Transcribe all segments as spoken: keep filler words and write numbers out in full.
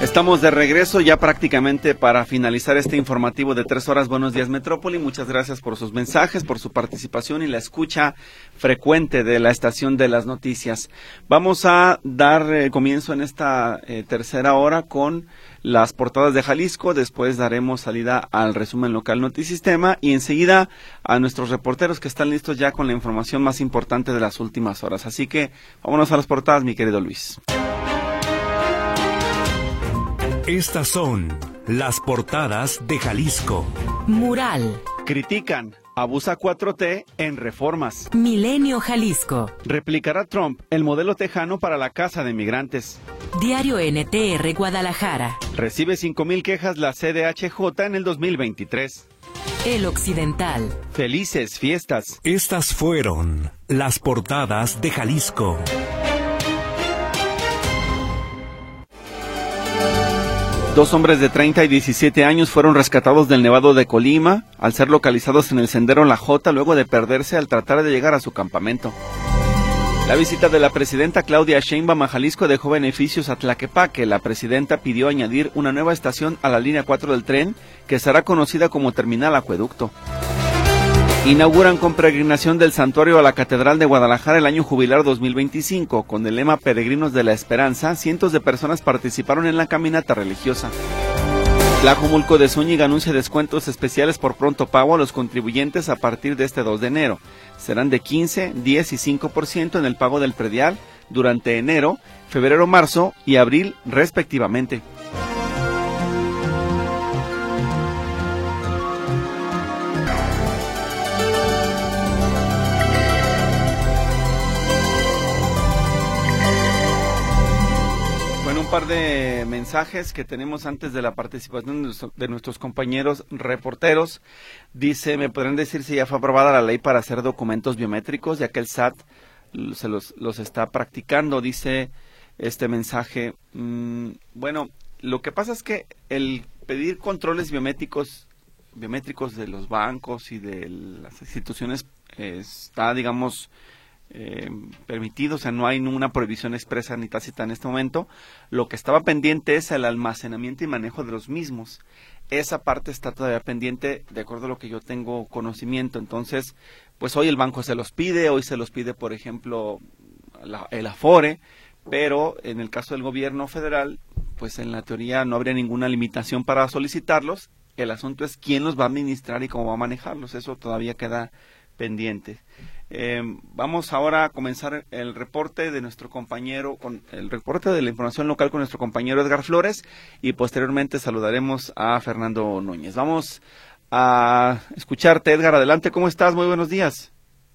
Estamos de regreso ya prácticamente para finalizar este informativo de tres horas. Buenos días, Metrópoli. Muchas gracias por sus mensajes, por su participación y la escucha frecuente de la estación de las noticias. Vamos a dar eh, comienzo en esta eh, tercera hora con las portadas de Jalisco. Después daremos salida al resumen local Notisistema y enseguida a nuestros reporteros que están listos ya con la información más importante de las últimas horas. Así que vámonos a las portadas, mi querido Luis. Estas son las portadas de Jalisco. Mural. Critican. Abusa cuatro T en reformas. Milenio Jalisco. Replicará Trump el modelo tejano para la casa de migrantes. Diario N T R Guadalajara. Recibe cinco mil quejas la C D H J en el dos mil veintitrés. El Occidental. Felices fiestas. Estas fueron las portadas de Jalisco. Dos hombres de treinta y diecisiete años fueron rescatados del Nevado de Colima al ser localizados en el sendero La Jota luego de perderse al tratar de llegar a su campamento. La visita de la presidenta Claudia Sheinbaum a Jalisco dejó beneficios a Tlaquepaque. La presidenta pidió añadir una nueva estación a la línea cuatro del tren que será conocida como Terminal Acueducto. Inauguran con peregrinación del Santuario a la Catedral de Guadalajara el año jubilar dos mil veinticinco. Con el lema Peregrinos de la Esperanza, cientos de personas participaron en la caminata religiosa. Tlajomulco de Zúñiga anuncia descuentos especiales por pronto pago a los contribuyentes a partir de este dos de enero. Serán de quince, diez y cinco por ciento en el pago del predial durante enero, febrero, marzo y abril respectivamente. Par de mensajes que tenemos antes de la participación de nuestros compañeros reporteros. Dice, ¿me podrán decir si ya fue aprobada la ley para hacer documentos biométricos, ya que el S A T se los, los está practicando? Dice este mensaje. Mmm, bueno, lo que pasa es que el pedir controles biométricos, biométricos de los bancos y de las instituciones eh, está, digamos, Eh, permitido, o sea, no hay ninguna prohibición expresa ni tácita en este momento. Lo que estaba pendiente es el almacenamiento y manejo de los mismos. Esa parte está todavía pendiente, de acuerdo a lo que yo tengo conocimiento. Entonces, pues hoy el banco se los pide, hoy se los pide, por ejemplo, la, el Afore, pero en el caso del gobierno federal, pues en la teoría no habría ninguna limitación para solicitarlos. El asunto es quién los va a administrar y cómo va a manejarlos. Eso todavía queda pendiente. Eh, vamos ahora a comenzar el reporte de nuestro compañero, con el reporte de la información local con nuestro compañero Edgar Flores y posteriormente saludaremos a Fernando Núñez. Vamos a escucharte, Edgar, adelante, ¿cómo estás? Muy buenos días.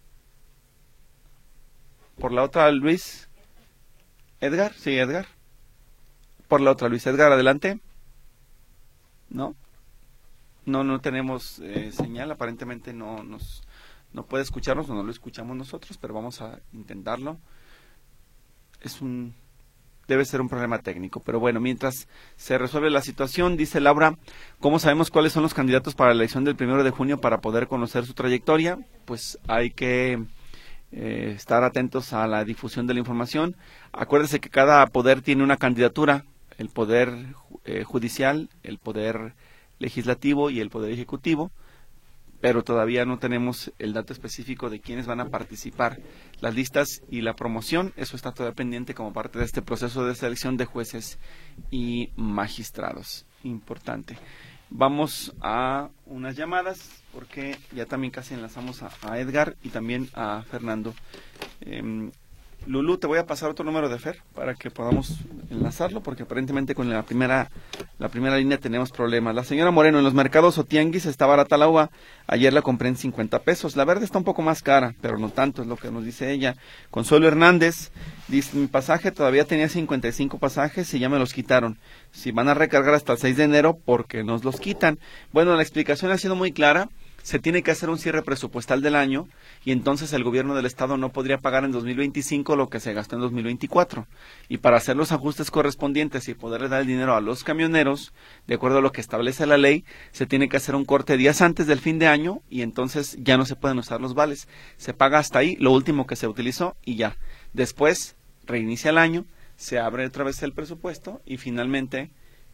Por la otra, Luis. Edgar, sí, Edgar. Por la otra, Luis. Edgar, adelante. ¿No? No, no tenemos eh, señal, aparentemente no nos... No puede escucharnos o no lo escuchamos nosotros, pero vamos a intentarlo. Es un, debe ser un problema técnico, pero bueno, mientras se resuelve la situación, dice Laura, ¿cómo sabemos cuáles son los candidatos para la elección del primero de junio para poder conocer su trayectoria? Pues hay que eh, estar atentos a la difusión de la información. Acuérdese que cada poder tiene una candidatura, el poder eh, judicial, el poder legislativo y el poder ejecutivo, pero todavía no tenemos el dato específico de quiénes van a participar. Las listas y la promoción, eso está todavía pendiente como parte de este proceso de selección de jueces y magistrados. Importante. Vamos a unas llamadas, porque ya también casi enlazamos a, a Edgar y también a Fernando. Eh, Lulú, te voy a pasar otro número de Fer para que podamos enlazarlo, porque aparentemente con la primera la primera línea tenemos problemas. La señora Moreno, en los mercados o tianguis está barata la uva. Ayer la compré en cincuenta pesos. La verde está un poco más cara, pero no tanto, es lo que nos dice ella. Consuelo Hernández dice, mi pasaje todavía tenía cincuenta y cinco pasajes y ya me los quitaron. Si van a recargar hasta el seis de enero, ¿por qué nos los quitan? Bueno, la explicación ha sido muy clara. Se tiene que hacer un cierre presupuestal del año y entonces el gobierno del estado no podría pagar en dos mil veinticinco lo que se gastó en dos mil veinticuatro. Y para hacer los ajustes correspondientes y poderle dar el dinero a los camioneros, de acuerdo a lo que establece la ley, se tiene que hacer un corte días antes del fin de año y entonces ya no se pueden usar los vales. Se paga hasta ahí lo último que se utilizó y ya. Después reinicia el año, se abre otra vez el presupuesto y finalmente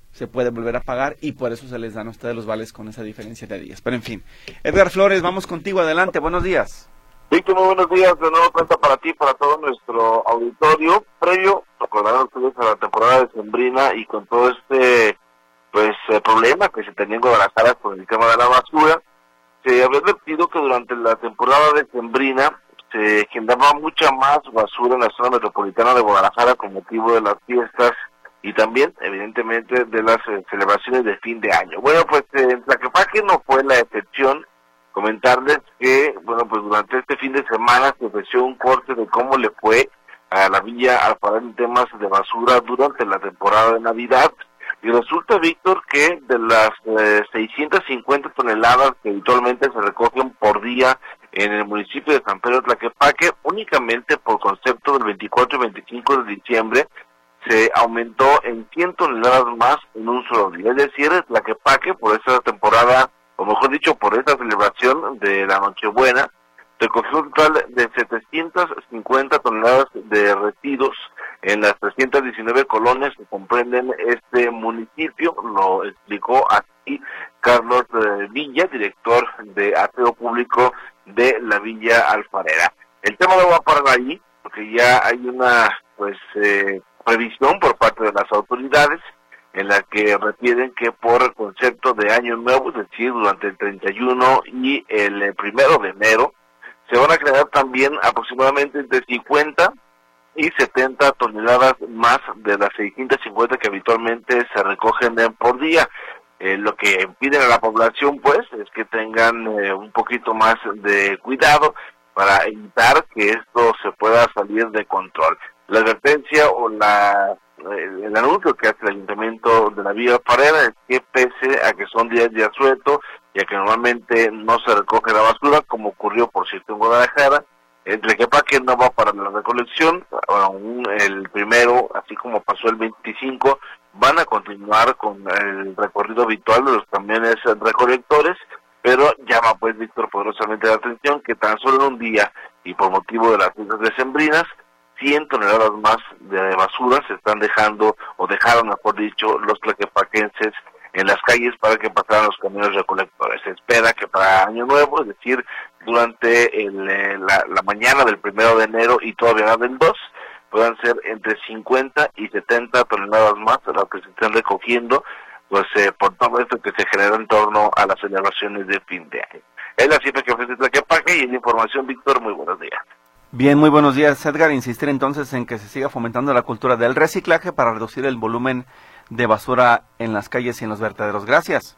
se puede volver a pagar y por eso se les dan a ustedes los vales con esa diferencia de días. Pero en fin, Edgar Flores, vamos contigo, adelante, buenos días. Víctor, muy buenos días, de nuevo cuenta para ti, para todo nuestro auditorio. Previo, recordarán ustedes a la temporada decembrina y con todo este pues eh, problema que se tenía en Guadalajara con el tema de la basura, se había advertido que durante la temporada decembrina se generaba mucha más basura en la zona metropolitana de Guadalajara con motivo de las fiestas y también, evidentemente, de las eh, celebraciones de fin de año. Bueno, pues eh, en Tlaquepaque no fue la excepción. Comentarles que, bueno, pues durante este fin de semana se ofreció un corte de cómo le fue a la Villa Alfarero en temas de basura durante la temporada de Navidad. Y resulta, Víctor, que de las eh, seiscientas cincuenta toneladas que habitualmente se recogen por día en el municipio de San Pedro Tlaquepaque, únicamente por concepto del veinticuatro y veinticinco de diciembre, se aumentó en cien toneladas más en un solo día. Es decir, Tlaquepaque, por esta temporada, o mejor dicho, por esta celebración de la Nochebuena, recogió un total de setecientas cincuenta toneladas de residuos en las trescientas diecinueve colonias que comprenden este municipio. Lo explicó así Carlos eh, Villa, director de aseo público de la Villa Alfarera. El tema no va a parar ahí, porque ya hay una pues eh, previsión por parte de las autoridades en la que refieren que por concepto de año nuevo, es decir, durante el treinta y uno y el primero de enero, se van a crear también aproximadamente entre cincuenta y setenta toneladas más de las seiscientas cincuenta que habitualmente se recogen por día. Eh, lo que piden a la población, pues, es que tengan eh, un poquito más de cuidado para evitar que esto se pueda salir de control. La advertencia o la el, el anuncio que hace el Ayuntamiento de la Villa Alfarera es que pese a que son días de asueto y a que normalmente no se recoge la basura, como ocurrió por cierto en Guadalajara, el Tlaquepaque no va para la recolección, aún el primero, así como pasó el veinticinco, van a continuar con el recorrido habitual de los camiones recolectores, pero llama pues Víctor poderosamente la atención que tan solo en un día y por motivo de las fiestas decembrinas, cien toneladas más de basura se están dejando, o dejaron mejor dicho, los tlaquepaquenses en las calles para que pasaran los camiones recolectores. Se espera que para Año Nuevo, es decir, durante el, la, la mañana del primero de enero y todavía del dos, puedan ser entre cincuenta y setenta toneladas más de las que se están recogiendo, pues eh, por todo esto que se genera en torno a las celebraciones de fin de año. Es la cifra que ofrece Tlaquepaque y en información, Víctor, muy buenos días. Bien, muy buenos días, Edgar. Insistir entonces en que se siga fomentando la cultura del reciclaje para reducir el volumen de basura en las calles y en los vertederos. Gracias.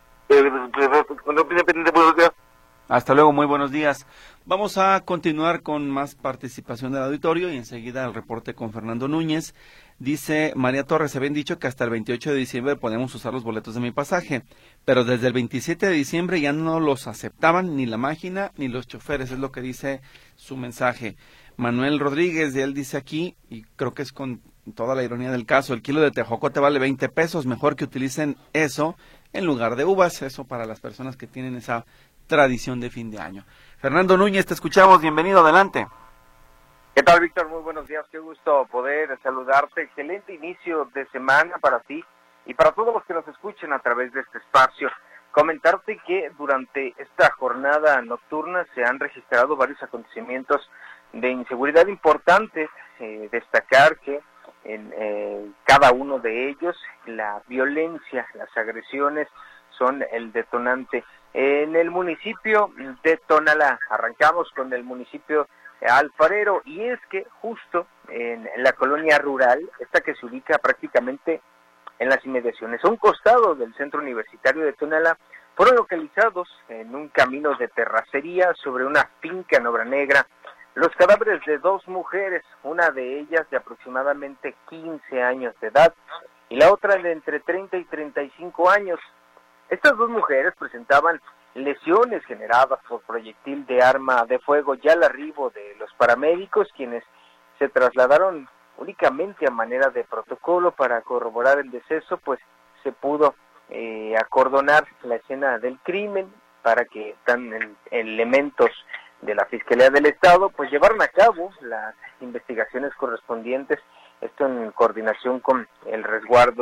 Hasta luego, muy buenos días. Vamos a continuar con más participación del auditorio y enseguida el reporte con Fernando Núñez. Dice María Torres, se habían dicho que hasta el veintiocho de diciembre podemos usar los boletos de mi pasaje, pero desde el veintisiete de diciembre ya no los aceptaban ni la máquina ni los choferes, es lo que dice su mensaje. Manuel Rodríguez, de él dice aquí, y creo que es con toda la ironía del caso, el kilo de tejocote vale veinte pesos, mejor que utilicen eso en lugar de uvas, eso para las personas que tienen esa tradición de fin de año. Fernando Núñez, te escuchamos, bienvenido, adelante. ¿Qué tal, Víctor? Muy buenos días, qué gusto poder saludarte. Excelente inicio de semana para ti y para todos los que nos escuchen a través de este espacio. Comentarte que durante esta jornada nocturna se han registrado varios acontecimientos de inseguridad importantes. Eh, destacar que en eh, cada uno de ellos la violencia, las agresiones son el detonante. En el municipio de Tonalá, arrancamos con el municipio Alfarero, y es que justo en la colonia rural, esta que se ubica prácticamente en las inmediaciones, a un costado del centro universitario de Tonalá, fueron localizados en un camino de terracería sobre una finca en Obra Negra los cadáveres de dos mujeres, una de ellas de aproximadamente quince años de edad y la otra de entre treinta y treinta y cinco años. Estas dos mujeres presentaban lesiones generadas por proyectil de arma de fuego. Ya al arribo de los paramédicos, quienes se trasladaron únicamente a manera de protocolo para corroborar el deceso, pues se pudo eh, acordonar la escena del crimen para que tan elementos de la Fiscalía del Estado pues llevaron a cabo las investigaciones correspondientes, esto en coordinación con el resguardo de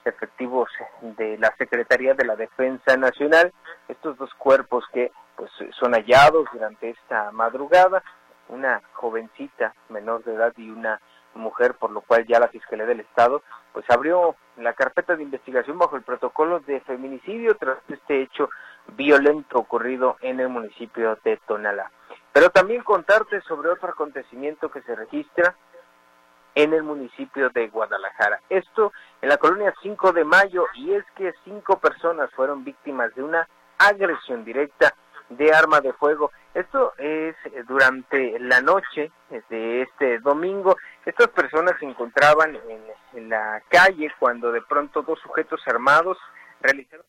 efectivos de la Secretaría de la Defensa Nacional. Estos dos cuerpos que pues son hallados durante esta madrugada, una jovencita menor de edad y una mujer, por lo cual ya la Fiscalía del Estado pues abrió la carpeta de investigación bajo el protocolo de feminicidio tras este hecho violento ocurrido en el municipio de Tonalá. Pero también contarte sobre otro acontecimiento que se registra en el municipio de Guadalajara. Esto en la colonia cinco de mayo, y es que cinco personas fueron víctimas de una agresión directa de arma de fuego. Esto es durante la noche de este domingo. Estas personas se encontraban en, en la calle cuando de pronto dos sujetos armados realizaron.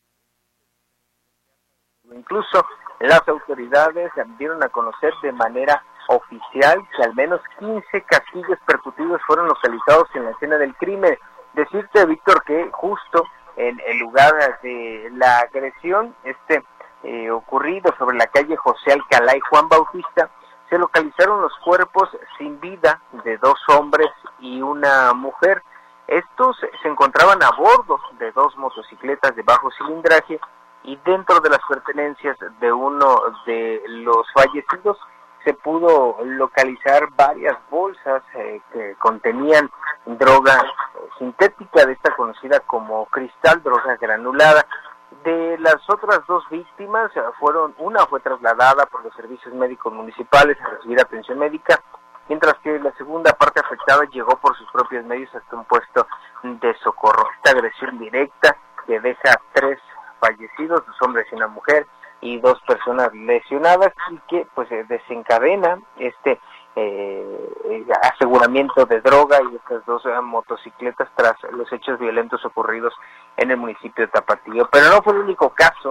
Incluso las autoridades dieron a conocer de manera oficial que al menos quince casquillos percutidos fueron localizados en la escena del crimen. Decirte, Víctor, que justo en el lugar de la agresión, este eh, ocurrido sobre la calle José Alcalá y Juan Bautista, se localizaron los cuerpos sin vida de dos hombres y una mujer. Estos se encontraban a bordo de dos motocicletas de bajo cilindraje, y dentro de las pertenencias de uno de los fallecidos se pudo localizar varias bolsas eh, que contenían droga eh, sintética, de esta conocida como cristal, droga granulada. De las otras dos víctimas, eh, fueron una fue trasladada por los servicios médicos municipales a recibir atención médica, mientras que la segunda parte afectada llegó por sus propios medios hasta un puesto de socorro. Esta agresión directa que deja tres fallecidos, dos hombres y una mujer, y dos personas lesionadas, y que pues desencadena este eh, aseguramiento de droga y estas dos eh, motocicletas tras los hechos violentos ocurridos en el municipio de Tapatío. Pero no fue el único caso,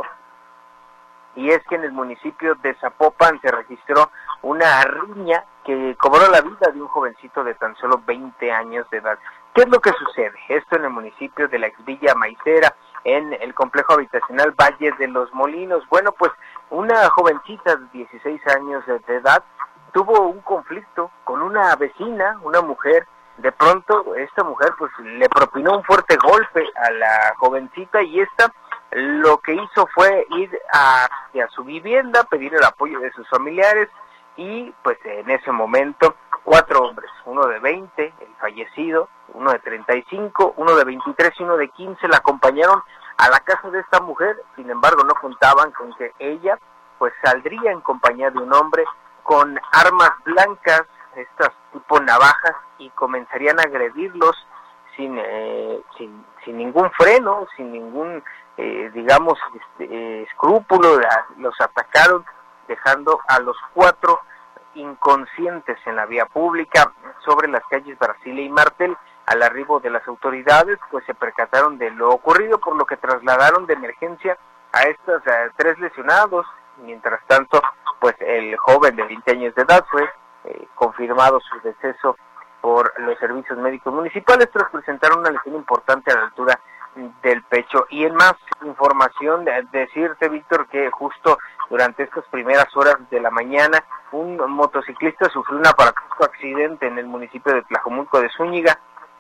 y es que en el municipio de Zapopan se registró una riña que cobró la vida de un jovencito de tan solo veinte años de edad. ¿Qué es lo que sucede? Esto en el municipio de la Exvilla Maicera, en el complejo habitacional Valle de los Molinos. Bueno, pues una jovencita de dieciséis años de edad tuvo un conflicto con una vecina, una mujer. De pronto esta mujer pues le propinó un fuerte golpe a la jovencita, y esta lo que hizo fue ir hacia su vivienda, pedir el apoyo de sus familiares, y pues en ese momento cuatro hombres, uno de veinte, el fallecido, uno de treinta y cinco, uno de veintitrés y uno de quince, la acompañaron a la casa de esta mujer. Sin embargo, no contaban con que ella pues saldría en compañía de un hombre con armas blancas, estas tipo navajas, y comenzarían a agredirlos sin eh, sin, sin ningún freno, sin ningún eh, digamos este, eh, escrúpulo. Los atacaron, dejando a los cuatro inconscientes en la vía pública sobre las calles Brasilia y Martel. Al arribo de las autoridades pues se percataron de lo ocurrido, por lo que trasladaron de emergencia a estos a tres lesionados. Mientras tanto, pues el joven de veinte años de edad fue eh, confirmado su deceso por los servicios médicos municipales tras presentar una lesión importante a la altura del pecho. Y en más información, decirte, Víctor, que justo durante estas primeras horas de la mañana un motociclista sufrió un aparatoso accidente en el municipio de Tlajomulco de Zúñiga,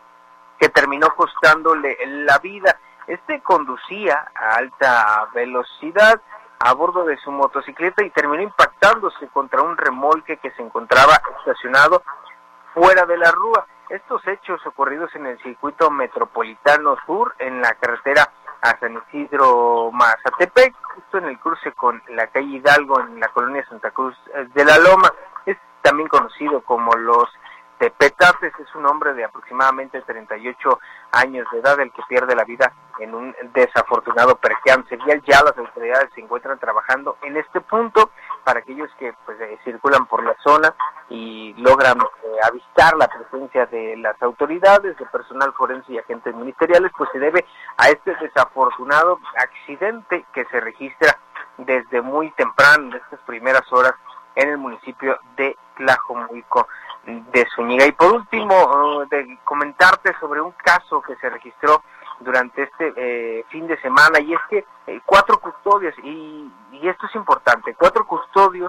que terminó costándole la vida. Este conducía a alta velocidad a bordo de su motocicleta y terminó impactándose contra un remolque que se encontraba estacionado fuera de la rúa. Estos hechos ocurridos en el circuito metropolitano sur, en la carretera a San Isidro Mazatepec, justo en el cruce con la calle Hidalgo, en la colonia Santa Cruz de la Loma. Es también conocido como los Tepetates. Es un hombre de aproximadamente treinta y ocho años de edad el que pierde la vida en un desafortunado percance vial. Ya las autoridades se encuentran trabajando en este punto. Para aquellos que pues eh, circulan por la zona y logran eh, avistar la presencia de las autoridades, de personal forense y agentes ministeriales, pues se debe a este desafortunado accidente que se registra desde muy temprano, en estas primeras horas, en el municipio de Tlajomulco de Zúñiga. Y por último, uh, de comentarte sobre un caso que se registró durante este eh, fin de semana, y es que eh, cuatro custodios, y, y esto es importante, cuatro custodios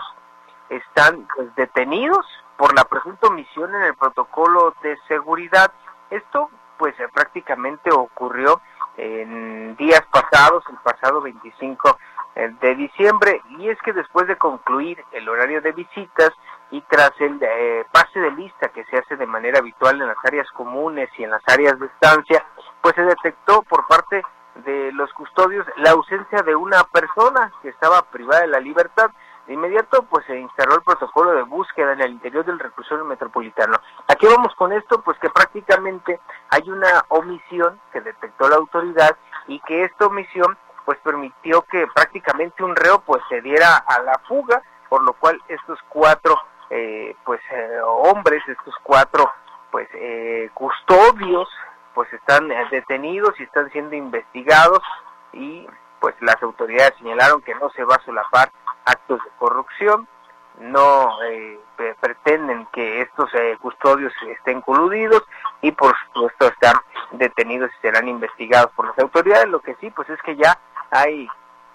están pues, detenidos por la presunta omisión en el protocolo de seguridad. Esto pues eh, prácticamente ocurrió en días pasados, el pasado veinticinco de diciembre, y es que después de concluir el horario de visitas y tras el eh, pase de lista que se hace de manera habitual en las áreas comunes y en las áreas de estancia, pues se detectó por parte de los custodios la ausencia de una persona que estaba privada de la libertad. De inmediato pues se instaló el protocolo de búsqueda en el interior del reclusorio metropolitano. ¿A qué vamos con esto? Pues que prácticamente hay una omisión que detectó la autoridad y que esta omisión pues permitió que prácticamente un reo pues se diera a la fuga, por lo cual estos cuatro eh, pues eh, hombres, estos cuatro pues eh, custodios pues están eh, detenidos y están siendo investigados, y pues las autoridades señalaron que no se va a solapar actos de corrupción, no eh, pretenden que estos eh, custodios estén coludidos y por supuesto están detenidos y serán investigados por las autoridades. Lo que sí pues es que ya hay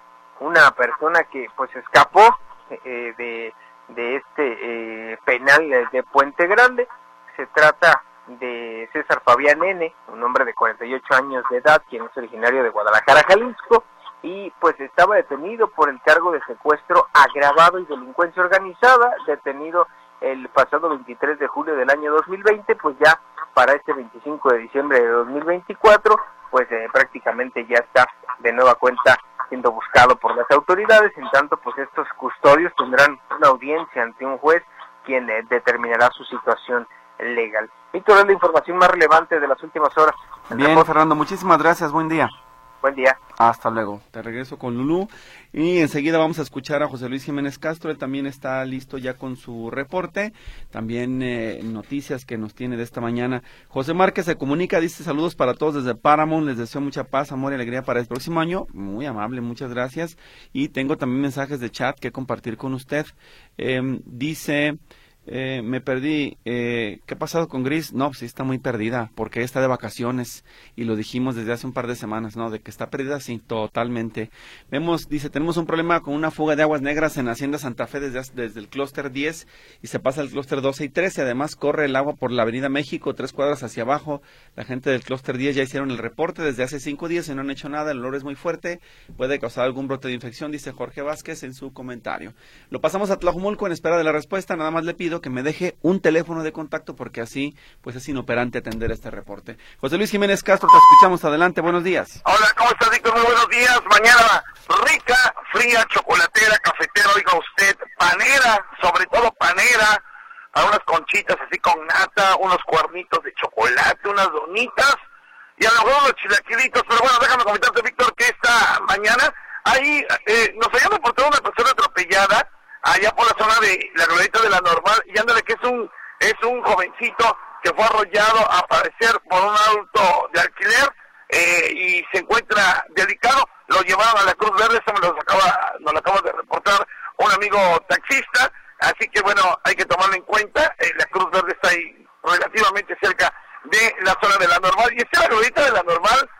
una persona que pues escapó eh, de, de este eh, penal de Puente Grande. Se trata de César Fabián N., un hombre de cuarenta y ocho años de edad, quien es originario de Guadalajara, Jalisco, y pues estaba detenido por el cargo de secuestro agravado y delincuencia organizada, detenido el pasado veintitrés de julio del año dos mil veinte, pues ya para este veinticinco de diciembre de dos mil veinticuatro, pues eh, prácticamente ya está de nueva cuenta siendo buscado por las autoridades. En tanto, pues estos custodios tendrán una audiencia ante un juez quien eh, determinará su situación legal. Víctor, es la información más relevante de las últimas horas. Bien, Fernando, muchísimas gracias, buen día. Buen día. Hasta luego. Te regreso con Lulú y enseguida vamos a escuchar a José Luis Jiménez Castro. Él también está listo ya con su reporte. También eh, noticias que nos tiene de esta mañana. José Márquez se comunica, dice saludos para todos desde Paramount. Les deseo mucha paz, amor y alegría para el próximo año. Muy amable, muchas gracias. Y tengo también mensajes de chat que compartir con usted. Eh, dice... Eh, me perdí, eh, ¿qué ha pasado con Gris? No, pues sí está muy perdida, porque está de vacaciones, y lo dijimos desde hace un par de semanas, ¿no? De que está perdida, sí, totalmente. Vemos, dice, tenemos un problema con una fuga de aguas negras en Hacienda Santa Fe desde, desde el clúster diez, y se pasa al clúster doce y trece, además corre el agua por la avenida México, tres cuadras hacia abajo. La gente del clúster diez ya hicieron el reporte desde hace cinco días y no han hecho nada, el olor es muy fuerte, puede causar algún brote de infección, dice Jorge Vázquez en su comentario. Lo pasamos a Tlajumulco en espera de la respuesta, nada más le pido que me deje un teléfono de contacto porque así pues es inoperante atender este reporte. José Luis Jiménez Castro, te escuchamos, adelante, buenos días. Hola, ¿cómo estás, Víctor? Muy buenos días. Mañana rica, fría, chocolatera, cafetera, oiga usted, panera, sobre todo panera, a unas conchitas así con nata, unos cuernitos de chocolate, unas donitas y a lo mejor unos chilaquilitos. Pero bueno, déjame comentarte, Víctor, que esta mañana ahí eh, nos habían reportado una persona atropellada allá por la zona de la glorieta de la Normal, y ándale que es un es un jovencito que fue arrollado a parecer por un auto de alquiler eh, y se encuentra delicado. Lo llevaron a la Cruz Verde, eso me lo acaba, nos lo acaba de reportar un amigo taxista, así que bueno, hay que tomarlo en cuenta. eh, la Cruz Verde está ahí relativamente cerca de la zona de la Normal, y esta la glorieta de la Normal,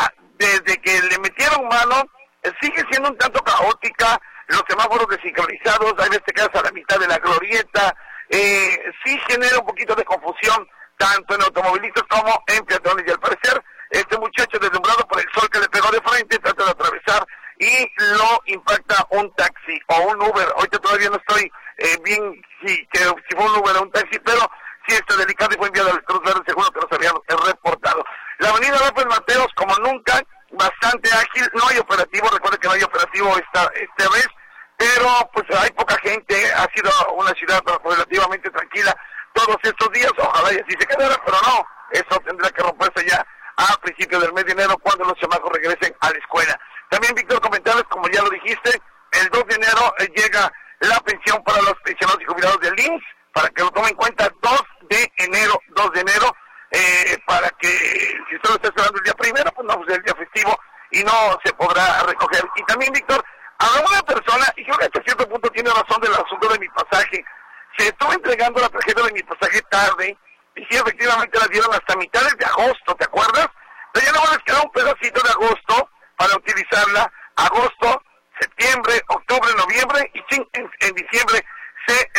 desde que le metieron mano, eh, sigue siendo un tanto caótica. Los semáforos desincronizados, a veces te quedas a la mitad de la glorieta, eh, sí genera un poquito de confusión, tanto en automovilistas como en peatones, y al parecer, este muchacho deslumbrado por el sol que le pegó de frente, trata de atravesar, y lo impacta un taxi o un Uber. Ahorita todavía no estoy eh, bien si, que, si fue un Uber o un taxi, pero sí está delicado y fue enviado al Cruz Verde, seguro que nos habían reportado. La avenida López Mateos, como nunca, bastante ágil, no hay operativo, recuerde que no hay operativo esta, esta vez, pero pues hay poca gente, ha sido una ciudad relativamente tranquila todos estos días, ojalá y así se quedara, pero no, eso tendrá que romperse ya a principios del mes de enero cuando los chamacos regresen a la escuela. También, Víctor, comentarles, como ya lo dijiste, el dos de enero eh, llega la pensión para los pensionados y jubilados del I M S S, para que lo tomen en cuenta, dos de enero, dos de enero, eh, para que si usted lo está esperando el día primero, pues no, pues el día festivo y no se podrá recoger. Y también, Víctor, habrá una persona, y creo que hasta cierto punto tiene razón del asunto de mi pasaje, se estuvo entregando la tarjeta de mi pasaje tarde, y sí, efectivamente la dieron hasta mitades de agosto, ¿te acuerdas? Pero ya no les queda un pedacito de agosto para utilizarla, agosto, septiembre, octubre, noviembre, y sí, en, en diciembre se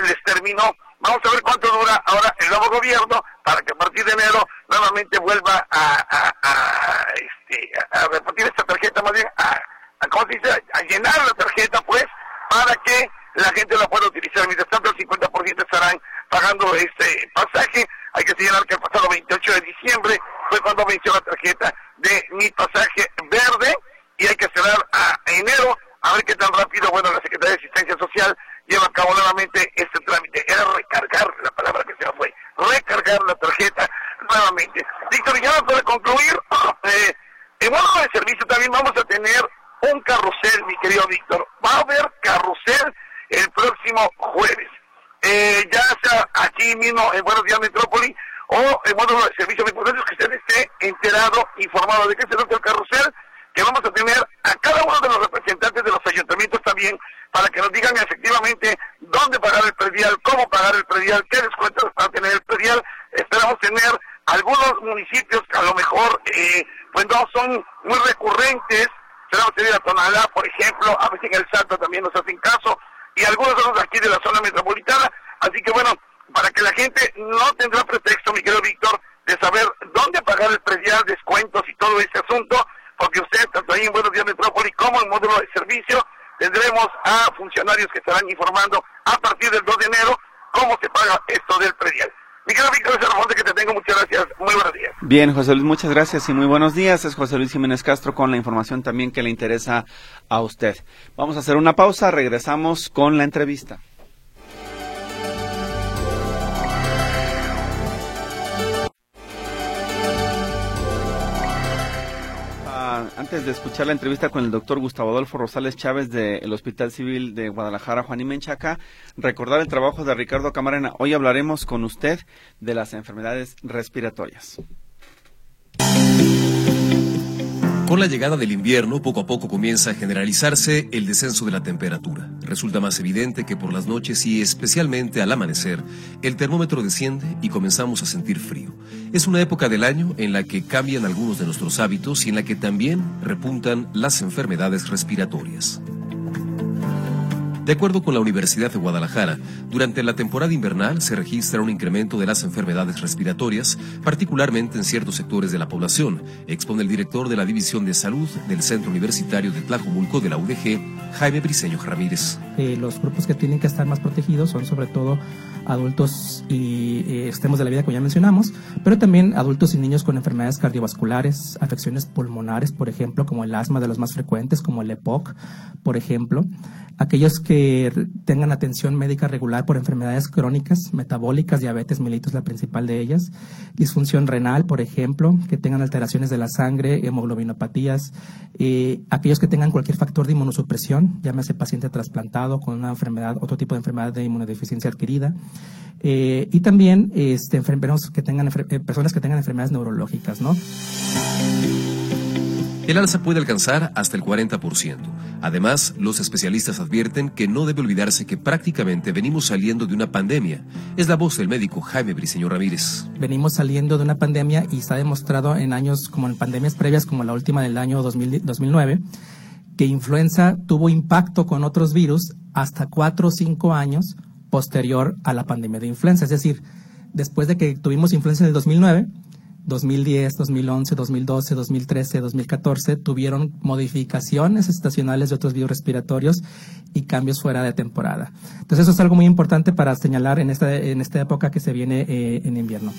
les terminó. Vamos a ver cuánto dura ahora el nuevo gobierno para que a partir de enero nuevamente vuelva a, a, a, este, a repartir esta tarjeta, más bien a, a, ¿cómo se dice? A llenar la tarjeta, pues, para que la gente la pueda utilizar. Mientras tanto, el cincuenta por ciento estarán pagando este pasaje. Hay que señalar que el pasado veintiocho de diciembre fue cuando venció la tarjeta de Mi Pasaje Verde, y hay que esperar a enero a ver qué tan rápido, bueno, la Secretaría de Asistencia Social lleva a cabo nuevamente este trámite. Era recargar, la palabra que se me fue, recargar la tarjeta nuevamente. Víctor, ya para concluir, eh, en modo de servicio también vamos a tener un carrusel, mi querido Víctor. Va a haber carrusel el próximo jueves. Eh, ya sea aquí mismo en Buenos Días Metrópoli o en modo de servicio, muy importante que usted esté enterado, informado de qué se trata el carrusel, que vamos a tener a cada uno de los representantes de los ayuntamientos también, para que nos digan efectivamente dónde pagar el predial, cómo pagar el predial, qué descuentos para tener el predial. Esperamos tener algunos municipios que a lo mejor eh, pues no son muy recurrentes. Esperamos tener a Tonalá, por ejemplo, a veces en El Salto también nos hacen caso, y algunos de los aquí de la zona metropolitana. Así que bueno, para que la gente no tendrá pretexto, mi querido Víctor, de saber dónde pagar el predial, descuentos y todo ese asunto, porque usted, tanto ahí en Buenos Días Metrópoli como en módulo de servicio, tendremos a funcionarios que estarán informando a partir del dos de enero cómo se paga esto del predial. Mi querido Víctor, es el reporte que te tengo. Muchas gracias. Muy buenos días. Bien, José Luis, muchas gracias y muy buenos días. Es José Luis Jiménez Castro con la información también que le interesa a usted. Vamos a hacer una pausa, regresamos con la entrevista. Antes de escuchar la entrevista con el doctor Gustavo Adolfo Rosales Chávez del Hospital Civil de Guadalajara, Juan y Menchaca, recordar el trabajo de Ricardo Camarena. Hoy hablaremos con usted de las enfermedades respiratorias. Con la llegada del invierno, poco a poco comienza a generalizarse el descenso de la temperatura. Resulta más evidente que por las noches y especialmente al amanecer, el termómetro desciende y comenzamos a sentir frío. Es una época del año en la que cambian algunos de nuestros hábitos y en la que también repuntan las enfermedades respiratorias. De acuerdo con la Universidad de Guadalajara, durante la temporada invernal se registra un incremento de las enfermedades respiratorias, particularmente en ciertos sectores de la población, expone el director de la División de Salud del Centro Universitario de Tlajomulco de la U D G, Jaime Briceño Ramírez. Eh, los grupos que tienen que estar más protegidos son sobre todo adultos y eh, extremos de la vida, como ya mencionamos, pero también adultos y niños con enfermedades cardiovasculares, afecciones pulmonares, por ejemplo, como el asma de los más frecuentes, como el E P O C, por ejemplo. Aquellos que tengan atención médica regular por enfermedades crónicas, metabólicas, diabetes mellitus, la principal de ellas, disfunción renal, por ejemplo, que tengan alteraciones de la sangre, hemoglobinopatías, eh, aquellos que tengan cualquier factor de inmunosupresión, llámese paciente trasplantado con una enfermedad, otro tipo de enfermedad de inmunodeficiencia adquirida, eh, y también este, enfermeros que tengan, eh, personas que tengan enfermedades neurológicas, ¿no? El alza puede alcanzar hasta el cuarenta por ciento. Además, los especialistas advierten que no debe olvidarse que prácticamente venimos saliendo de una pandemia. Es la voz del médico Jaime Briceño Ramírez. Venimos saliendo de una pandemia y está demostrado en años como en pandemias previas, como la última del año dos mil nueve, que influenza tuvo impacto con otros virus hasta cuatro o cinco años posterior a la pandemia de influenza. Es decir, después de que tuvimos influenza en el dos mil nueve, dos mil diez, dos mil once, dos mil doce, dos mil trece, dos mil catorce tuvieron modificaciones estacionales de otros virus respiratorios y cambios fuera de temporada. Entonces eso es algo muy importante para señalar en esta, en esta época que se viene eh, en invierno.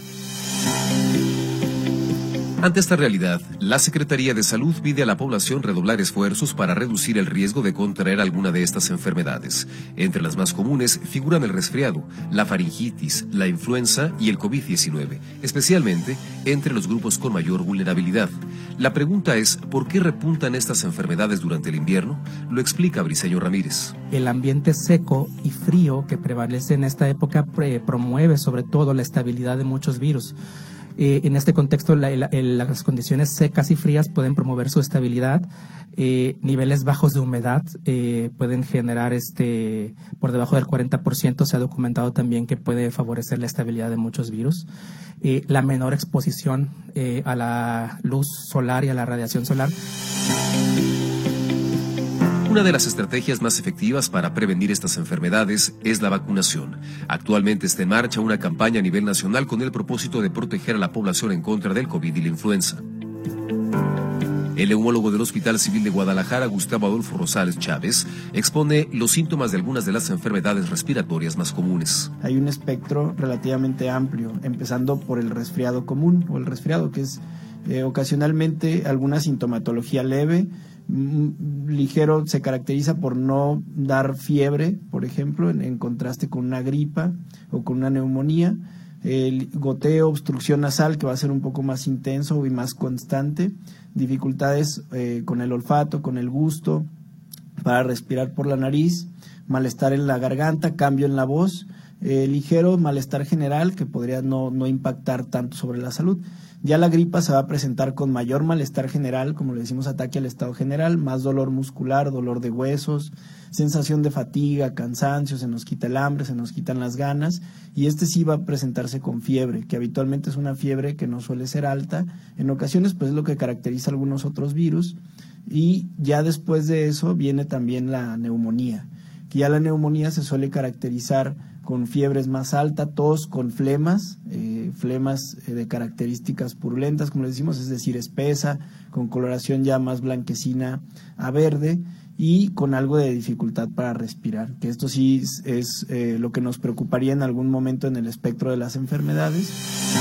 Ante esta realidad, la Secretaría de Salud pide a la población redoblar esfuerzos para reducir el riesgo de contraer alguna de estas enfermedades. Entre las más comunes figuran el resfriado, la faringitis, la influenza y el COVID diecinueve, especialmente entre los grupos con mayor vulnerabilidad. La pregunta es, ¿por qué repuntan estas enfermedades durante el invierno? Lo explica Briceño Ramírez. El ambiente seco y frío que prevalece en esta época pre- promueve sobre todo la estabilidad de muchos virus. Eh, en este contexto, la, la, las condiciones secas y frías pueden promover su estabilidad. Eh, niveles bajos de humedad eh, pueden generar, este, por debajo del cuarenta por ciento, se ha documentado también que puede favorecer la estabilidad de muchos virus. Eh, la menor exposición eh, a la luz solar y a la radiación solar. Una de las estrategias más efectivas para prevenir estas enfermedades es la vacunación. Actualmente está en marcha una campaña a nivel nacional con el propósito de proteger a la población en contra del COVID y la influenza. El neumólogo del Hospital Civil de Guadalajara, Gustavo Adolfo Rosales Chávez, expone los síntomas de algunas de las enfermedades respiratorias más comunes. Hay un espectro relativamente amplio, empezando por el resfriado común o el resfriado, que es eh, ocasionalmente alguna sintomatología leve, ligero, se caracteriza por no dar fiebre, por ejemplo, en, en contraste con una gripa o con una neumonía. El goteo, obstrucción nasal, que va a ser un poco más intenso y más constante, dificultades eh, con el olfato, con el gusto, para respirar por la nariz, malestar en la garganta, cambio en la voz, eh, ligero malestar general que podría no, no impactar tanto sobre la salud. Ya la gripa se va a presentar con mayor malestar general, como le decimos, ataque al estado general, más dolor muscular, dolor de huesos, sensación de fatiga, cansancio, se nos quita el hambre, se nos quitan las ganas, y este sí va a presentarse con fiebre, que habitualmente es una fiebre que no suele ser alta, en ocasiones pues es lo que caracteriza a algunos otros virus, y ya después de eso viene también la neumonía, que ya la neumonía se suele caracterizar con fiebres más altas, tos con flemas, eh, flemas eh, de características purulentas, como les decimos, es decir, espesa, con coloración ya más blanquecina a verde y con algo de dificultad para respirar, que esto sí es, es eh, lo que nos preocuparía en algún momento en el espectro de las enfermedades.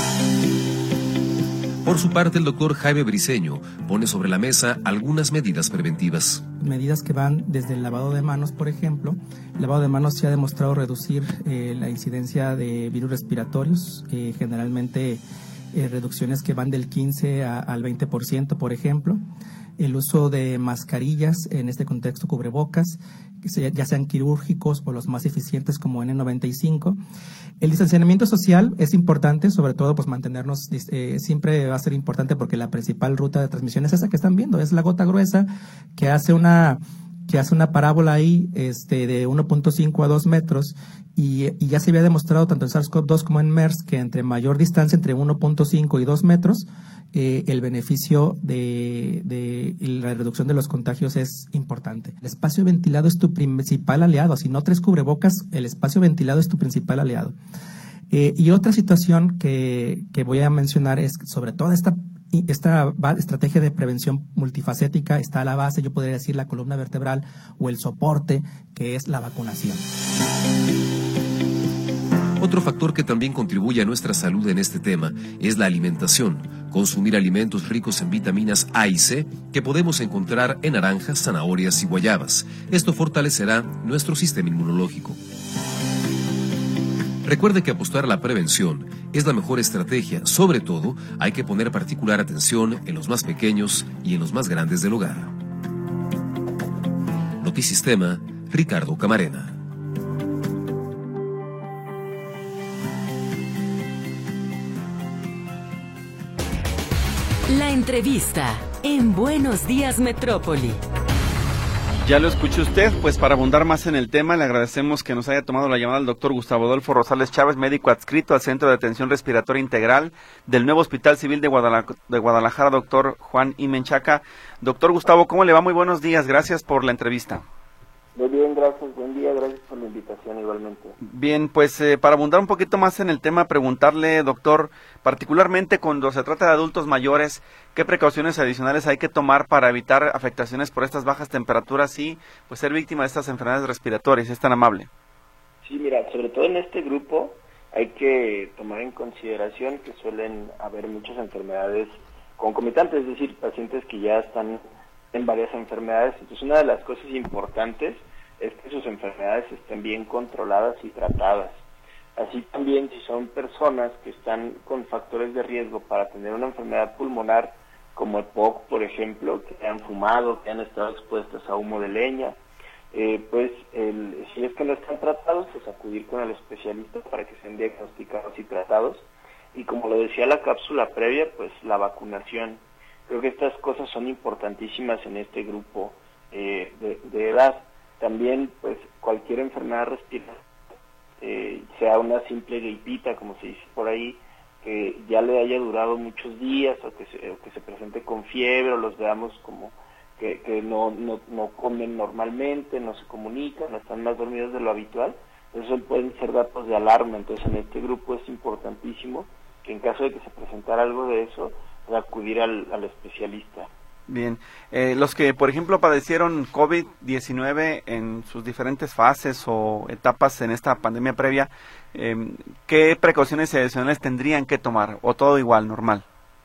Por su parte, el doctor Jaime Briceño pone sobre la mesa algunas medidas preventivas. Medidas que van desde el lavado de manos, por ejemplo. El lavado de manos se ha demostrado reducir eh, la incidencia de virus respiratorios, eh, generalmente eh, reducciones que van del quince a, al veinte por ciento, por ejemplo. El uso de mascarillas, en este contexto cubrebocas, ya sean quirúrgicos o los más eficientes como N noventa y cinco. El distanciamiento social es importante, sobre todo pues mantenernos, eh, siempre va a ser importante porque la principal ruta de transmisión es esa que están viendo, es la gota gruesa que hace una que hace una parábola ahí este, de uno punto cinco a dos metros y, y ya se había demostrado tanto en SARS-CoV dos como en MERS que entre mayor distancia, entre uno punto cinco y dos metros, Eh, el beneficio de, de la reducción de los contagios es importante. El espacio ventilado es tu principal aliado. Si no traes cubrebocas, el espacio ventilado es tu principal aliado. Eh, y otra situación que, que voy a mencionar es sobre toda esta, esta estrategia de prevención multifacética está a la base, yo podría decir, la columna vertebral o el soporte, que es la vacunación. Otro factor que también contribuye a nuestra salud en este tema es la alimentación. Consumir alimentos ricos en vitaminas A y C que podemos encontrar en naranjas, zanahorias y guayabas. Esto fortalecerá nuestro sistema inmunológico. Recuerde que apostar a la prevención es la mejor estrategia. Sobre todo, hay que poner particular atención en los más pequeños y en los más grandes del hogar. Notisistema, Ricardo Camarena. La entrevista en Buenos Días Metrópoli. Ya lo escuchó usted, pues para abundar más en el tema, le agradecemos que nos haya tomado la llamada al doctor Gustavo Adolfo Rosales Chávez, médico adscrito al Centro de Atención Respiratoria Integral del nuevo Hospital Civil de, Guadala- de Guadalajara, doctor Juan I. Menchaca. Doctor Gustavo, ¿cómo le va? Muy buenos días, gracias por la entrevista. Muy bien, gracias, buen día, gracias por la invitación igualmente. Bien, pues eh, para abundar un poquito más en el tema, preguntarle, doctor, particularmente cuando se trata de adultos mayores, ¿qué precauciones adicionales hay que tomar para evitar afectaciones por estas bajas temperaturas y pues ser víctima de estas enfermedades respiratorias? Es tan amable. Sí, mira, sobre todo en este grupo hay que tomar en consideración que suelen haber muchas enfermedades concomitantes, es decir, pacientes que ya están en varias enfermedades. Entonces, una de las cosas importantes es que sus enfermedades estén bien controladas y tratadas. Así también, si son personas que están con factores de riesgo para tener una enfermedad pulmonar, como EPOC, por ejemplo, que han fumado, que han estado expuestas a humo de leña, eh, pues el, si es que no están tratados, pues acudir con el especialista para que sean diagnosticados y tratados. Y como lo decía la cápsula previa, pues la vacunación. Creo que estas cosas son importantísimas en este grupo eh, de, de edad. También, pues, cualquier enfermedad respiratoria, eh, sea una simple gripita, como se dice por ahí, que ya le haya durado muchos días o que se, o que se presente con fiebre o los veamos como que, que no, no, no comen normalmente, no se comunican, están más dormidos de lo habitual. Eso pueden ser datos de alarma. Entonces en este grupo es importantísimo que en caso de que se presentara algo de eso, acudir al, al especialista. Bien, eh, los que por ejemplo padecieron COVID diecinueve en sus diferentes fases o etapas en esta pandemia previa, eh, ¿qué precauciones adicionales tendrían que tomar o todo igual, normal?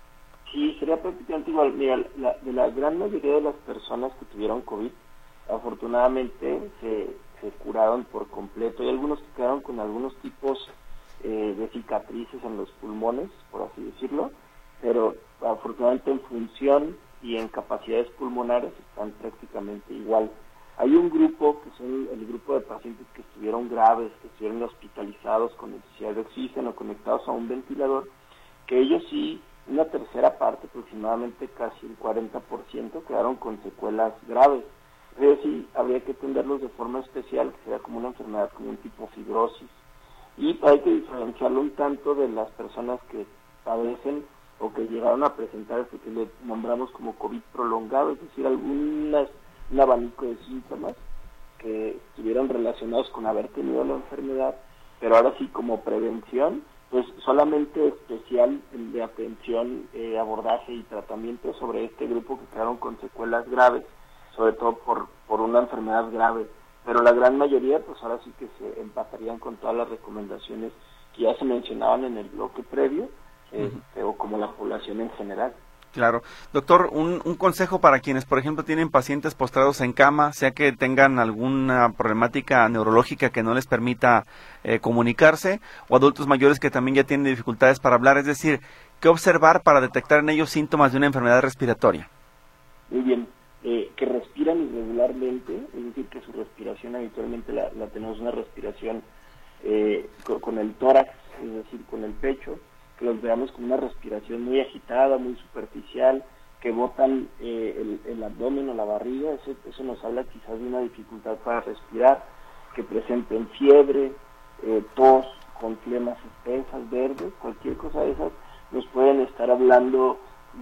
Sí, sería prácticamente igual. Mira, la, de la gran mayoría de las personas que tuvieron COVID, afortunadamente se, se curaron por completo. Hay algunos que quedaron con algunos tipos eh, de cicatrices en los pulmones, por así decirlo, pero afortunadamente en función y en capacidades pulmonares están prácticamente igual. Hay un grupo que son el grupo de pacientes que estuvieron graves, que estuvieron hospitalizados con necesidad de oxígeno, conectados a un ventilador, que ellos sí, una tercera parte, aproximadamente casi el cuarenta por ciento, quedaron con secuelas graves. Ellos sí habría que atenderlos de forma especial, que sea como una enfermedad, como un tipo fibrosis. Y hay que diferenciarlo un tanto de las personas que padecen o que llegaron a presentar esto que le nombramos como COVID prolongado, es decir, algunas, un abanico de síntomas que estuvieron relacionados con haber tenido la enfermedad, pero ahora sí como prevención, pues solamente especial el de atención, eh, abordaje y tratamiento sobre este grupo que quedaron con secuelas graves, sobre todo por, por una enfermedad grave, pero la gran mayoría pues ahora sí que se empatarían con todas las recomendaciones que ya se mencionaban en el bloque previo, Este, o como la población en general. Claro. Doctor, un, un consejo para quienes, por ejemplo, tienen pacientes postrados en cama, sea que tengan alguna problemática neurológica que no les permita eh, comunicarse, o adultos mayores que también ya tienen dificultades para hablar, es decir, ¿qué observar para detectar en ellos síntomas de una enfermedad respiratoria? Muy bien, eh, que respiran irregularmente, es decir, que su respiración habitualmente la, la tenemos una respiración eh, con, con el tórax, es decir, con el pecho, que los veamos con una respiración muy agitada, muy superficial, que botan eh, el, el abdomen o la barriga, eso, eso nos habla quizás de una dificultad para respirar, que presenten fiebre, eh, tos, con flemas espesas, verdes, cualquier cosa de esas, nos pueden estar hablando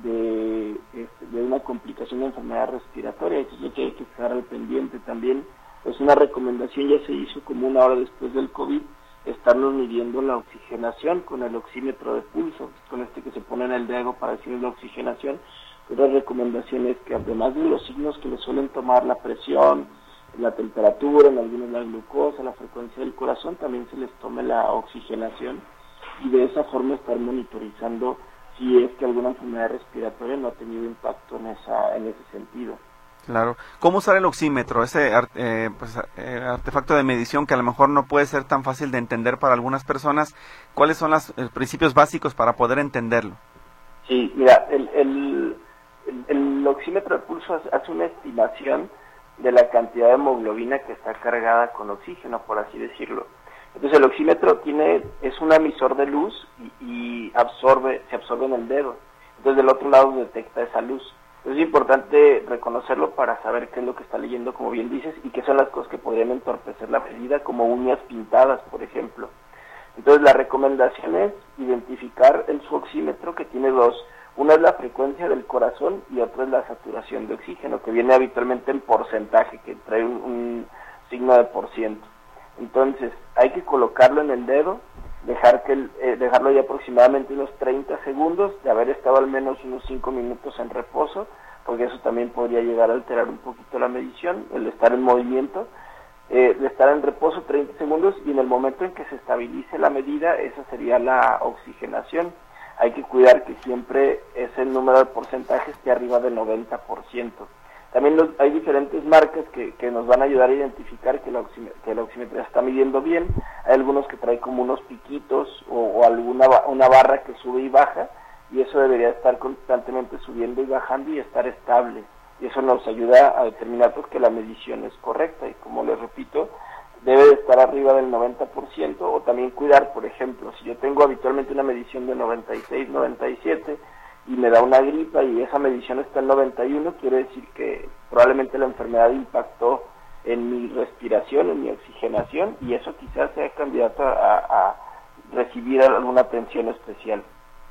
de, este, de una complicación de enfermedad respiratoria. Eso es lo que hay que estar al pendiente también. Pues una recomendación ya se hizo como una hora después del COVID, estarnos midiendo la oxigenación con el oxímetro de pulso, con este que se pone en el dedo para decir la oxigenación. Otra recomendación es que además de los signos que le suelen tomar, la presión, la temperatura, en algunos la glucosa, la frecuencia del corazón, también se les tome la oxigenación y de esa forma estar monitorizando si es que alguna enfermedad respiratoria no ha tenido impacto en esa en ese sentido. Claro. ¿Cómo usar el oxímetro, ese eh, pues, eh, artefacto de medición que a lo mejor no puede ser tan fácil de entender para algunas personas? ¿Cuáles son los eh, principios básicos para poder entenderlo? Sí, mira, el, el, el, el oxímetro de pulso hace una estimación de la cantidad de hemoglobina que está cargada con oxígeno, por así decirlo. Entonces el oxímetro tiene es un emisor de luz y, y absorbe se absorbe en el dedo. Entonces del otro lado detecta esa luz. Es importante reconocerlo para saber qué es lo que está leyendo, como bien dices, y qué son las cosas que podrían entorpecer la medida, como uñas pintadas, por ejemplo. Entonces la recomendación es identificar el su oxímetro, que tiene dos. Una es la frecuencia del corazón y otra es la saturación de oxígeno, que viene habitualmente en porcentaje, que trae un, un signo de por ciento. Entonces hay que colocarlo en el dedo, dejar que el, eh, dejarlo ya aproximadamente unos treinta segundos, de haber estado al menos unos cinco minutos en reposo, porque eso también podría llegar a alterar un poquito la medición, el estar en movimiento, eh, de estar en reposo treinta segundos, y en el momento en que se estabilice la medida, esa sería la oxigenación. Hay que cuidar que siempre ese número de porcentaje esté arriba del noventa por ciento. También los, hay diferentes marcas que, que nos van a ayudar a identificar que la, oxime, que la oximetría está midiendo bien. Hay algunos que traen como unos piquitos o, o alguna una barra que sube y baja, y eso debería estar constantemente subiendo y bajando y estar estable. Y eso nos ayuda a determinar pues, que la medición es correcta, y como les repito, debe de estar arriba del noventa por ciento, o también cuidar, por ejemplo, si yo tengo habitualmente una medición de noventa y seis, noventa y siete, y me da una gripa y esa medición está en noventa y uno, quiere decir que probablemente la enfermedad impactó en mi respiración, en mi oxigenación, y eso quizás sea candidato a, a recibir alguna atención especial.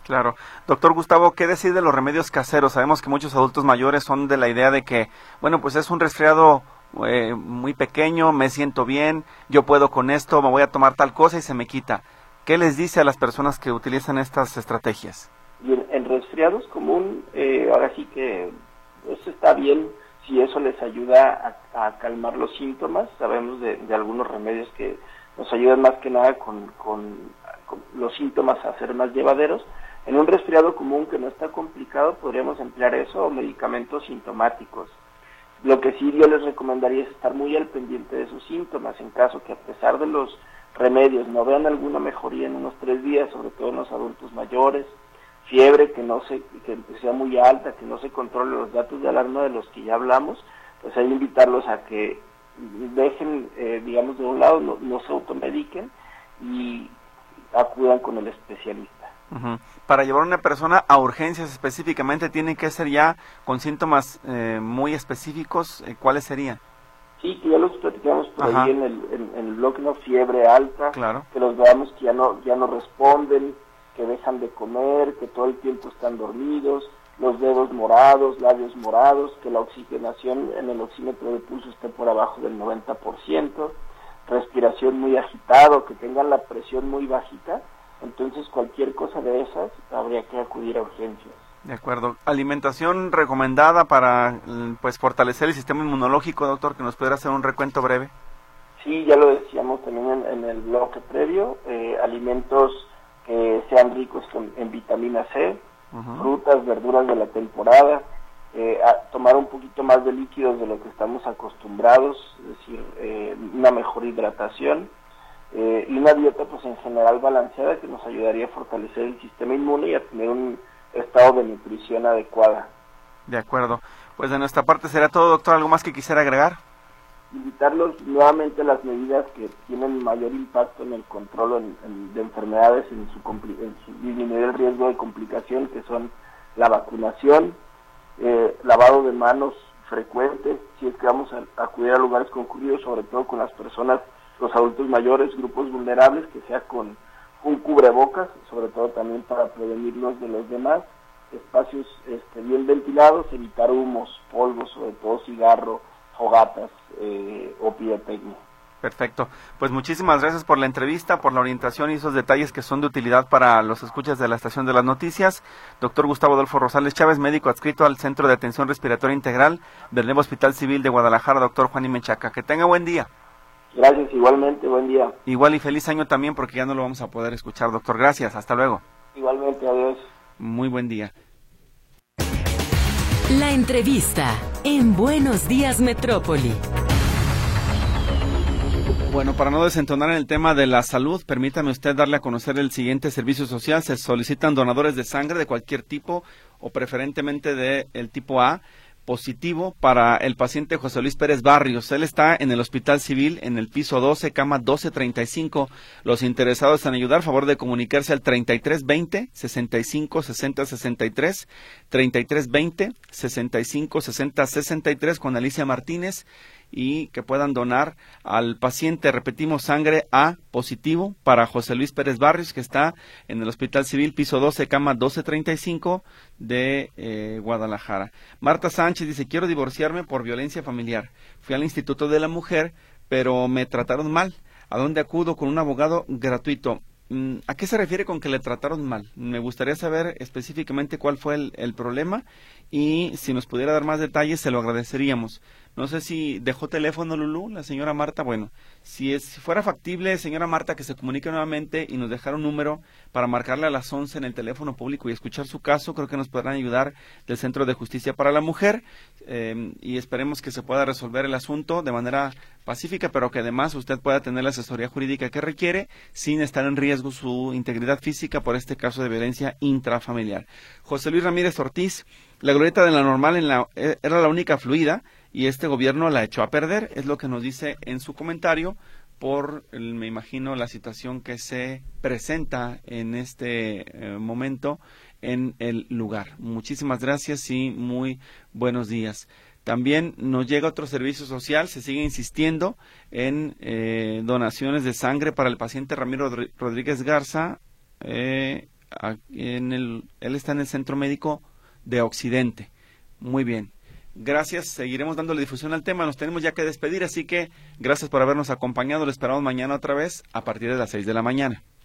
Claro. Doctor Gustavo, ¿qué decir de los remedios caseros? Sabemos que muchos adultos mayores son de la idea de que, bueno, pues es un resfriado eh, muy pequeño, me siento bien, yo puedo con esto, me voy a tomar tal cosa y se me quita. ¿Qué les dice a las personas que utilizan estas estrategias? Y en, en resfriados común, eh, ahora sí que eso está bien si eso les ayuda a, a calmar los síntomas. Sabemos de, de algunos remedios que nos ayudan más que nada con, con, con los síntomas a ser más llevaderos. En un resfriado común que no está complicado, podríamos emplear eso o medicamentos sintomáticos. Lo que sí yo les recomendaría es estar muy al pendiente de sus síntomas, en caso que a pesar de los remedios no vean alguna mejoría en unos tres días, sobre todo en los adultos mayores, fiebre que no se, que sea muy alta, que no se controle los datos de alarma de los que ya hablamos, pues hay que invitarlos a que dejen, eh, digamos, de un lado, no, no se automediquen y acudan con el especialista. Uh-huh. Para llevar a una persona a urgencias específicamente, ¿tiene que ser ya con síntomas eh, muy específicos? Eh, ¿Cuáles serían? Sí, que ya los platicamos por Ajá. ahí en el, en, en el bloque, ¿no? Fiebre alta, claro. Que los veamos que ya no, ya no responden, que dejan de comer, que todo el tiempo están dormidos, los dedos morados, labios morados, que la oxigenación en el oxímetro de pulso esté por abajo del noventa por ciento, respiración muy agitado, que tengan la presión muy bajita. Entonces cualquier cosa de esas habría que acudir a urgencias. De acuerdo. Alimentación recomendada para pues fortalecer el sistema inmunológico, doctor, que nos pudiera hacer un recuento breve. Sí, ya lo decíamos también en, en el bloque previo, eh, alimentos que sean ricos con, en vitamina C, uh-huh. frutas, verduras de la temporada, eh, a tomar un poquito más de líquidos de lo que estamos acostumbrados, es decir, eh, una mejor hidratación. Eh, y una dieta pues en general balanceada que nos ayudaría a fortalecer el sistema inmune y a tener un estado de nutrición adecuada. De acuerdo. Pues de nuestra parte será todo, doctor. ¿Algo más que quisiera agregar? Invitarlos nuevamente a las medidas que tienen mayor impacto en el control en, en, de enfermedades, en su, en su disminuir el riesgo de complicación, que son la vacunación, eh, lavado de manos frecuente, si es que vamos a, a acudir a lugares concurridos, sobre todo con las personas, los adultos mayores, grupos vulnerables, que sea con un cubrebocas, sobre todo también para prevenirnos de los demás, espacios este, bien ventilados, evitar humos, polvos, sobre todo cigarro, fogatas eh, o pirotecnia. Perfecto. Pues muchísimas gracias por la entrevista, por la orientación y esos detalles que son de utilidad para los escuchas de la Estación de las Noticias. Doctor Gustavo Adolfo Rosales Chávez, médico adscrito al Centro de Atención Respiratoria Integral del Nuevo Hospital Civil de Guadalajara, doctor Juan Imenchaca. Que tenga buen día. Gracias, igualmente, buen día. Igual y feliz año también, porque ya no lo vamos a poder escuchar, doctor. Gracias, hasta luego. Igualmente, adiós. Muy buen día. La entrevista en Buenos Días Metrópoli. Bueno, para no desentonar en el tema de la salud, permítame usted darle a conocer el siguiente servicio social. Se solicitan donadores de sangre de cualquier tipo o preferentemente de el tipo A, positivo para el paciente José Luis Pérez Barrios. Él está en el Hospital Civil en el piso doce, cama doce treinta y cinco. Los interesados en ayudar, favor de comunicarse al treinta y tres veinte, sesenta y cinco, sesenta, sesenta y tres, treinta y tres veinte, sesenta y cinco, sesenta, sesenta y tres con Alicia Martínez, y que puedan donar al paciente, repetimos, sangre A positivo para José Luis Pérez Barrios, que está en el Hospital Civil, piso doce, cama doce treinta y cinco de eh, Guadalajara. Marta Sánchez dice, quiero divorciarme por violencia familiar. Fui al Instituto de la Mujer, pero me trataron mal. ¿A dónde acudo con un abogado gratuito? ¿A qué se refiere con que le trataron mal? Me gustaría saber específicamente cuál fue el, el problema, y si nos pudiera dar más detalles se lo agradeceríamos. No sé si dejó teléfono, Lulú, la señora Marta. Bueno, si, es, si fuera factible, señora Marta, que se comunique nuevamente y nos dejara un número para marcarle a las once en el teléfono público y escuchar su caso, creo que nos podrán ayudar del Centro de Justicia para la Mujer, eh, y esperemos que se pueda resolver el asunto de manera pacífica, pero que además usted pueda tener la asesoría jurídica que requiere sin estar en riesgo su integridad física por este caso de violencia intrafamiliar. José Luis Ramírez Ortiz, la glorieta de la Normal en la, era la única fluida y este gobierno la echó a perder, es lo que nos dice en su comentario, por, el, me imagino, la situación que se presenta en este eh, momento en el lugar. Muchísimas gracias y muy buenos días. También nos llega otro servicio social, se sigue insistiendo en eh, donaciones de sangre para el paciente Ramiro Rodríguez Garza, eh, en el, él está en el Centro Médico de Occidente. Muy bien. Gracias, seguiremos dándole difusión al tema, nos tenemos ya que despedir, así que gracias por habernos acompañado, lo esperamos mañana otra vez a partir de las seis de la mañana.